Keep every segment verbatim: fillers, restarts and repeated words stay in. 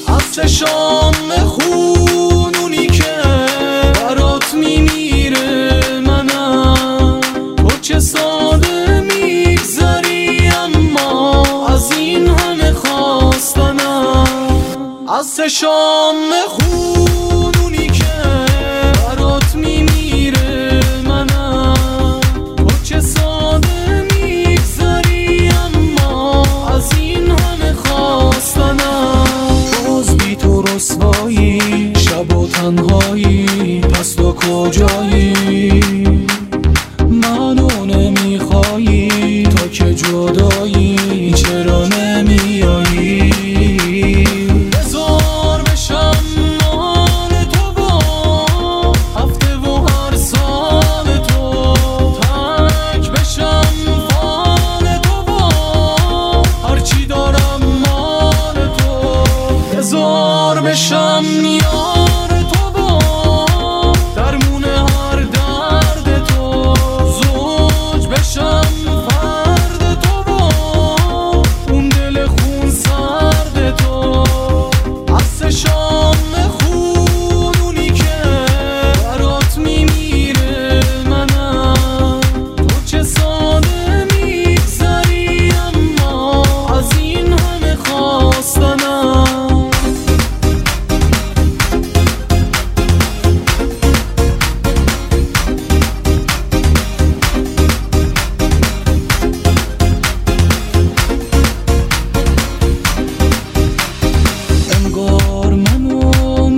از چشام خونونی که برات میمیره منم. تو چه ساده میگذری اما از این همه خواستنم. از چشام خونونی که برات میمیره منم. تو چه ساده میگذری اما از این همه خواستنم. روز بی تو رسوایی، شب و تنهایی، پس تو کجایی؟ منو نمیخوایی، تو که جدایی چرا نمیایی؟ بذار بشم مال تو و هفته و هر سال تو، تک بشم فال تو و هرچی دارم مال تو. بذار بشم یار تو و درمون هر درد تو، زوج بشم فرد تو و اون دل خون سرد تو. از چشام خونونی که برات میمیره منم. تو چه ساده میگذری اما از این همه خواستنم. انگار منو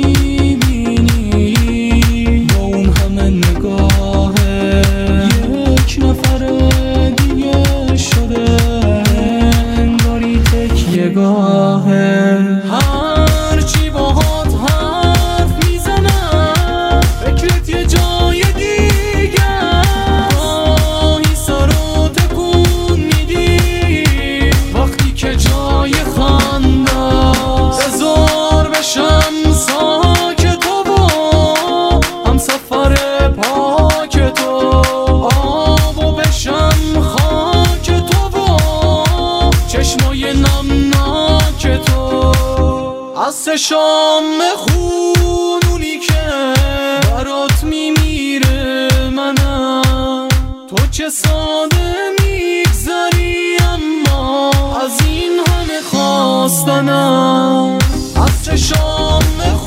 نمیبینی با اون همه نگاهه، یک نفر دیگه شده انگاری تکیه گاهه. هرچی باهات حرف میزنم فکرت یه جای دیگه، گاهی سرو تکون میدی وقتی که جای خنده. بذار بشم ساکت و هم سفر پاک تو، آب و بشم خاک تو و چشمای نمناک تو. از چشام خونونی که برات میمیره منم. تو چه ساده میگذری اما از این همه خواستنم. از چشام